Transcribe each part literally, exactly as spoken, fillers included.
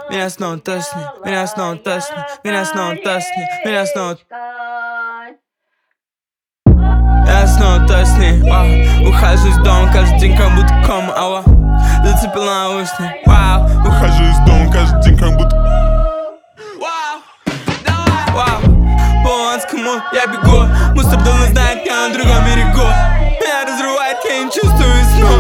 меня снова тошнит, меня снова тошнит, меня снова тошнит, меня снова. Я снова тошнит, вау. Ухожу из дома каждый день, как будто кома, ава. Зацепил наушник, вау. Ухожу из дома каждый день, как будто. Вау, давай, вау. По Луганскому я бегу, мусор давно знает, я на другом берегу. Меня разрывает, я не чувствую сну.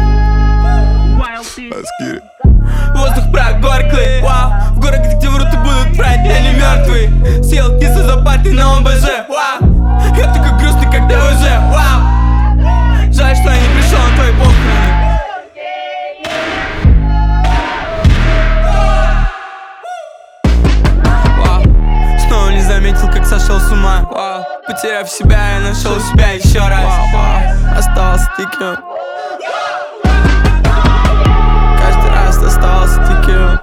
Воздух прогорклый, вау. В город, где врут и будут врать, я не мертвый. Сел кисло за партой на ОБЖ, вау. Я такой грустный, когда уже, вау. Жаль, что я не пришел на твои похороны. Вау. Снова не заметил, как сошел с ума, вау. Потеряв себя, я нашел себя еще раз, вау. Остался тикем. Каждый раз остался тикем.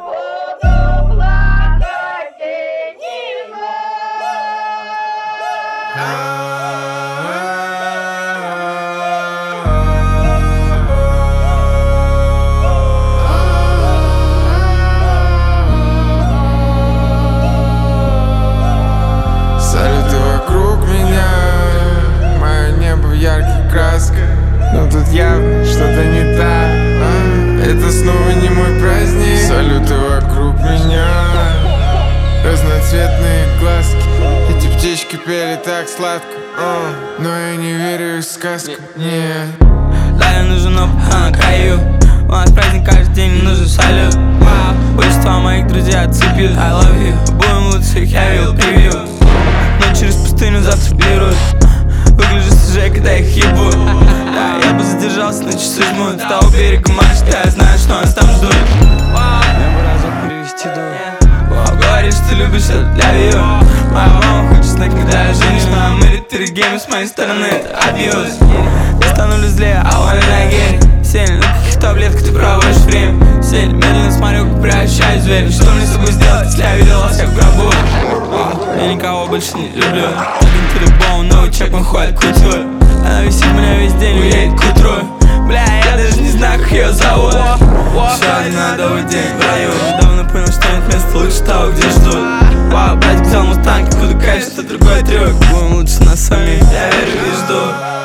Салюты вокруг меня, мое небо в ярких красках. Но тут явно что-то не так, а? Это снова не мой праздник. Салюты вокруг меня, разноцветные глазки. Эти птички пели так сладко, а? Но я не верю в сказку, нет. Да, я нужен опыт, а на краю. У нас праздник каждый день, нужен салют. Вау, большинство моих друзей отцепили. I love you, будем лучше, я видел превью. Но через пустыню завтра берут. Выгляжу свежее, когда их ебут. Да, я бы задержался, но часы жмут. С того берега марш, я знаю, что нас там ждут. Мне бы разок перевести дух. Говоришь, что любишь, это для вью. Моя мама хочет знать, когда я женюсь. Но Америтери гейм с моей стороны, это абьюз. Я становлюсь злее, а он ноги. Сель, на каких таблетках ты проводишь время? Сель, медленно смотрю, как превращаюсь в зверь. Что мне с собой сделать, если я видел вас как в гробу? Я никого больше не люблю. Один to the bone, новый чек, он ходит кутюр. Она висит у меня весь день, уедет к утру. Бля, я даже не знаю, как ее зовут. Еще один адовый день в раю. Недавно понял, что нет места лучше того, где ждут. Вау, братик взял мустанг, буду кайф, это другой трюк. Будем лучше нас сами, я верю и жду.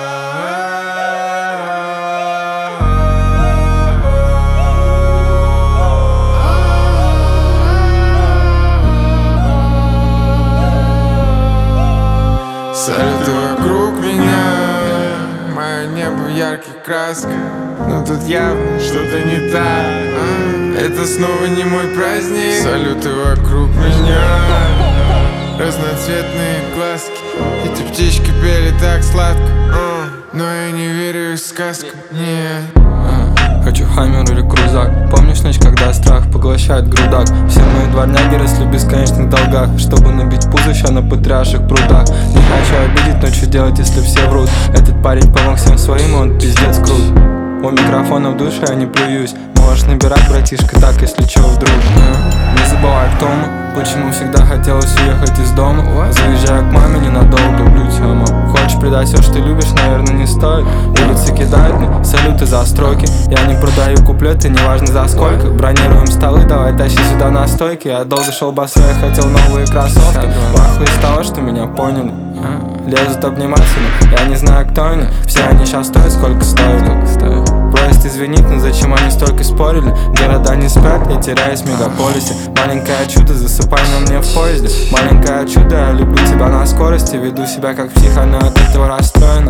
Салюты вокруг меня, мое небо в ярких красках. Но тут явно что-то не так, а? Это снова не мой праздник. Салюты вокруг меня, разноцветные глазки. Эти птички пели так сладко, а? Но я не верю в сказку, нет. Хочу хаммер или крузак. Помнишь ночь, когда страх поглощает грудак? Все мои дворняги росли в бесконечных долгах, чтобы набить пузыща на потрясших прудах. Не хочу обидеть, но что делать, если все врут? Этот парень помог всем своим, он пиздец крут. У микрофона в душе я не плююсь. Можешь набирать, братишка, так, если чё вдруг. Не забывай, кто мы, почему всегда хотелось уехать из дома. Заезжаю к маме ненадолго, люблю тебя, мам. Хочешь предать все, что любишь, наверное, не стоит. Улицы кидают мне салюты за строки. Я не продаю куплеты, неважно за сколько. Бронируем столы, давай тащи сюда на стойки. Я долго шел босой, я хотел новые кроссовки. В ахуе из того, что меня поняли. Лезут обниматься, но я не знаю, кто они. Все они сейчас стоят, сколько стоят. Просят извинить, но зачем они столько спорили? Города не спят, я теряюсь в мегаполисе. Маленькое чудо, засыпай на мне в поезде. Маленькое чудо, я люблю тебя на скорости. Веду себя как психа, но от этого расстроена.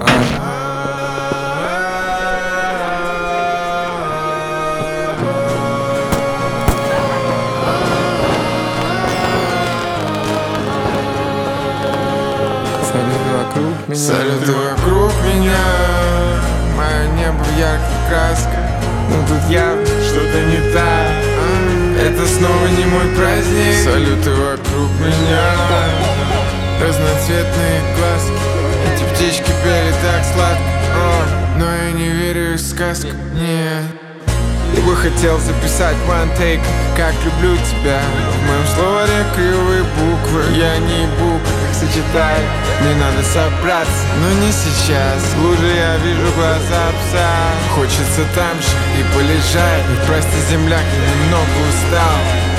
Салюты вокруг меня, Салюты вокруг меня, мое небо в ярких красках. Но тут явно что-то не так, а? Это снова не мой праздник. Салюты вокруг меня, разноцветные глазки. Эти птички пели так сладко, а? Но я не верю в сказку, нет. Я бы хотел записать one take, как люблю тебя. В моем словаре кривые буквы, я не буквы, как сочетаю. Мне надо собраться, но не сейчас. В луже я вижу глаза пса. Хочется там же и полежать, ведь просто земляк, я немного устал.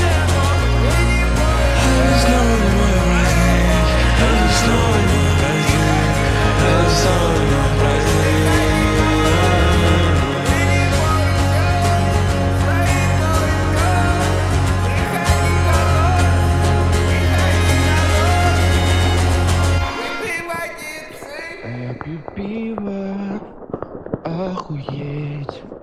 красиво, охуеть.